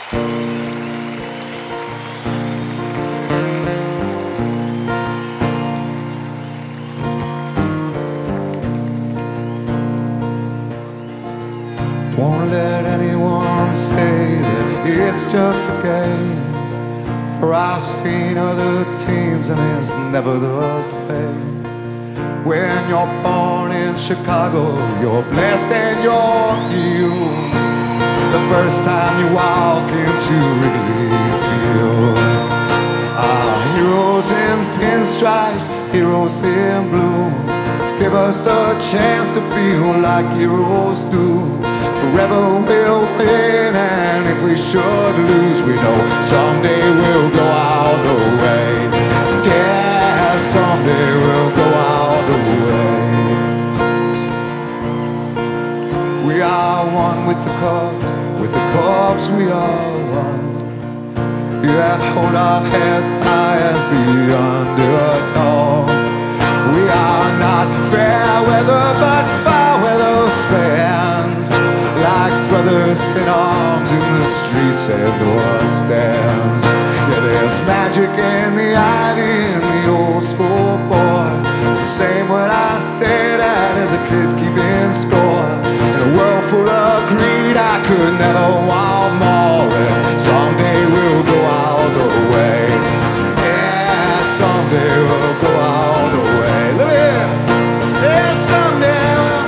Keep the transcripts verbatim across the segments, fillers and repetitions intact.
Won't let anyone say that it's just a game, for I've seen other teams and it's never the same. When you're born in Chicago, you're blessed and you're healed. The first time you walk into Wrigley Field. Ah, heroes in pinstripes, heroes in blue, give us the chance to feel like heroes do. Forever we'll win, and if we should lose, we know someday we'll go all the way. Yeah, someday we'll go all the way. We are one with the Cubs, with the Cubs we are one. Yeah, hold our heads high as the underdogs. We are not fair weather, but foul weather fans, like brothers in arms in the streets and the stands. Yeah, there's magic in the ivy in the old school board, the same when I stayed at as a kid keeping score. In a world full of greed, I could never want more. And someday we'll go all the way. Yeah, someday we'll go all the way. Look here. Yeah, someday we'll,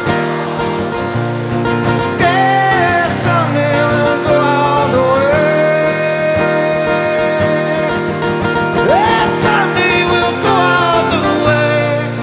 yeah, someday we'll go all the way. Yeah, someday we'll go all the way.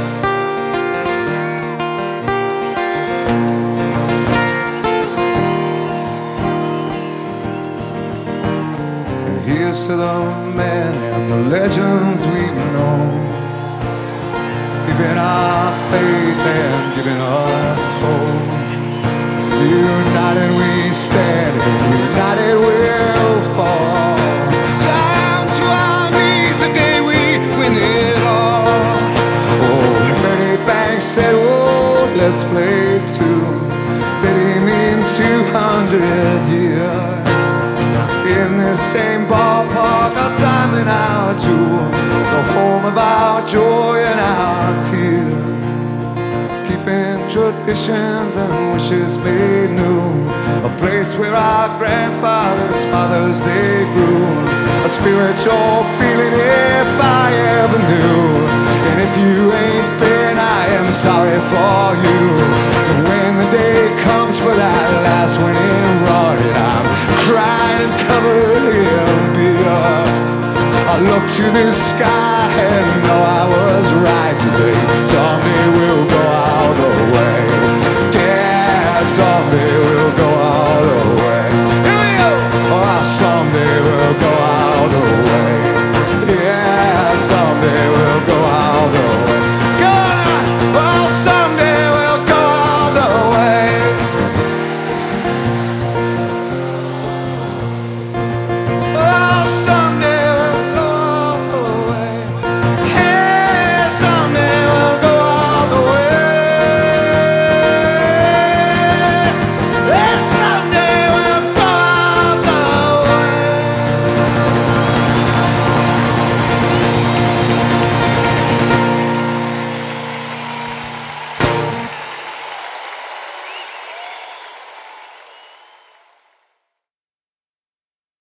And here's to the men and the legends we've known, giving us faith and giving us hope. United we stand, and united we'll fall. Down to our knees the day we win it all. Oh, Ernie Banks said, oh, let's play two. They didn't mean two hundred years. In this same ballpark, our diamond, our jewel, the home of our joy and our tears. Keeping traditions and wishes made new, a place where our grandfathers, fathers, they grew. A spiritual feeling if I ever knew. And if you ain't been, I am sorry for you. And when the day comes for that last winning run, and I'm crying and covered in beer, I look to the sky